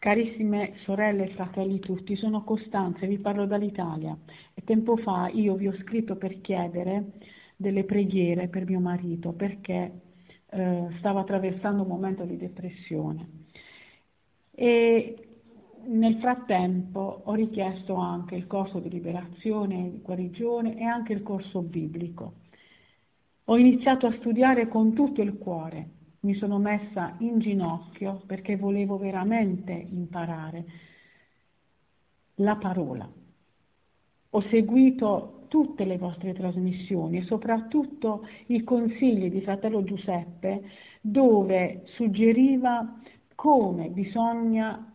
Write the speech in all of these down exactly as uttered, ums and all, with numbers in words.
Carissime sorelle e fratelli tutti, sono Costanza e vi parlo dall'Italia. E tempo fa io vi ho scritto per chiedere delle preghiere per mio marito perché eh, stava attraversando un momento di depressione. E nel frattempo ho richiesto anche il corso di liberazione, di guarigione e anche il corso biblico. Ho iniziato a studiare con tutto il cuore. Mi sono messa in ginocchio perché volevo veramente imparare la parola. Ho seguito tutte le vostre trasmissioni e soprattutto i consigli di fratello Giuseppe, dove suggeriva come bisogna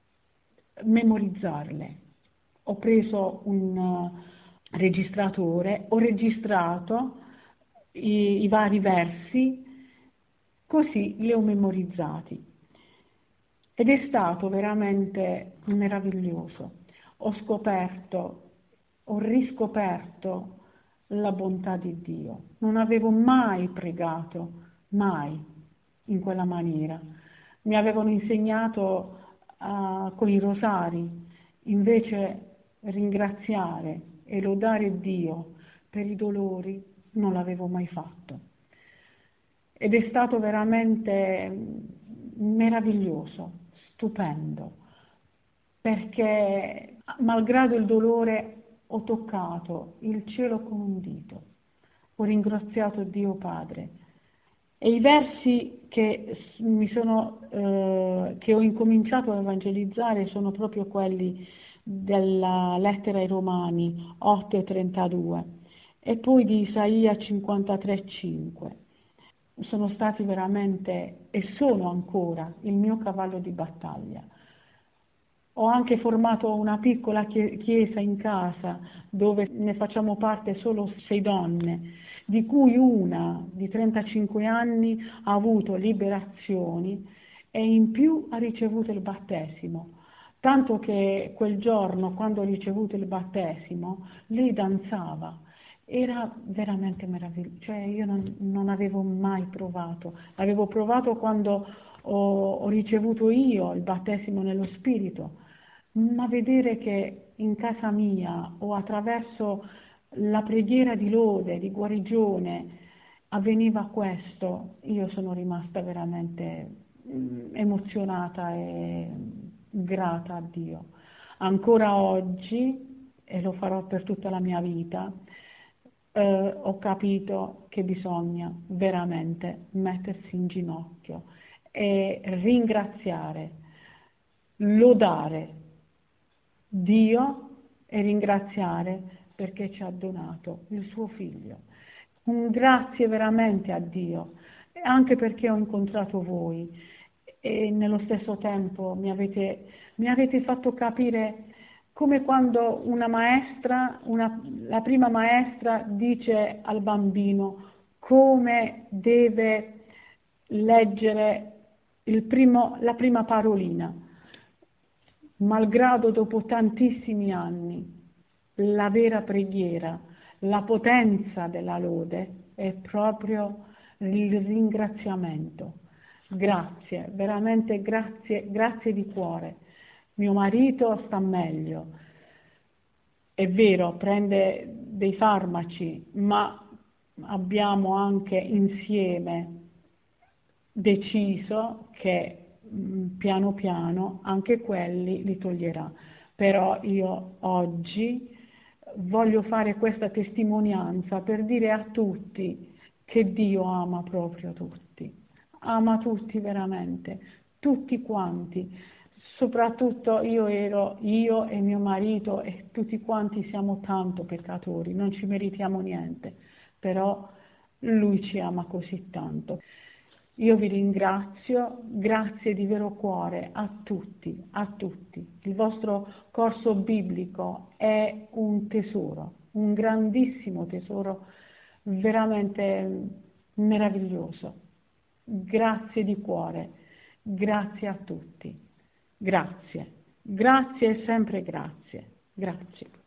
memorizzarle. Ho preso un registratore, ho registrato i, i vari versi, così li ho memorizzati ed è stato veramente meraviglioso. Ho scoperto, ho riscoperto la bontà di Dio. Non avevo mai pregato, mai in quella maniera. Mi avevano insegnato uh, con i rosari, invece ringraziare e lodare Dio per i dolori non l'avevo mai fatto. Ed è stato veramente meraviglioso, stupendo, perché malgrado il dolore ho toccato il cielo con un dito, ho ringraziato Dio Padre. E i versi che, mi sono, eh, che ho incominciato ad evangelizzare sono proprio quelli della lettera ai Romani otto e trentadue e poi di Isaia cinquantatré cinque. Sono stati veramente e sono ancora il mio cavallo di battaglia. Ho anche formato una piccola chiesa in casa dove ne facciamo parte solo sei donne, di cui una di trentacinque anni ha avuto liberazioni e in più ha ricevuto il battesimo. Tanto che quel giorno, quando ha ricevuto il battesimo, lei danzava. Era veramente meraviglioso, cioè io non, non avevo mai provato, avevo provato quando ho, ho ricevuto io il battesimo nello Spirito, ma vedere che in casa mia o attraverso la preghiera di lode, di guarigione, avveniva questo, io sono rimasta veramente emozionata e grata a Dio. Ancora oggi, e lo farò per tutta la mia vita, eh, ho capito che bisogna veramente mettersi in ginocchio e ringraziare, lodare Dio e ringraziare perché ci ha donato il suo figlio. Un grazie veramente a Dio, anche perché ho incontrato voi e nello stesso tempo mi avete, mi avete fatto capire come quando una maestra, una, la prima maestra dice al bambino come deve leggere il primo, la prima parolina. Malgrado dopo tantissimi anni, la vera preghiera, la potenza della lode è proprio il ringraziamento. Grazie, veramente grazie, grazie di cuore. Mio marito sta meglio, è vero, prende dei farmaci, ma abbiamo anche insieme deciso che piano piano anche quelli li toglierà. Però io oggi voglio fare questa testimonianza per dire a tutti che Dio ama proprio tutti, ama tutti veramente, tutti quanti. Soprattutto io ero, io e mio marito e tutti quanti siamo tanto peccatori, non ci meritiamo niente, però Lui ci ama così tanto. Io vi ringrazio, grazie di vero cuore a tutti, a tutti. Il vostro corso biblico è un tesoro, un grandissimo tesoro, veramente meraviglioso. Grazie di cuore, grazie a tutti. Grazie, grazie e sempre grazie, grazie.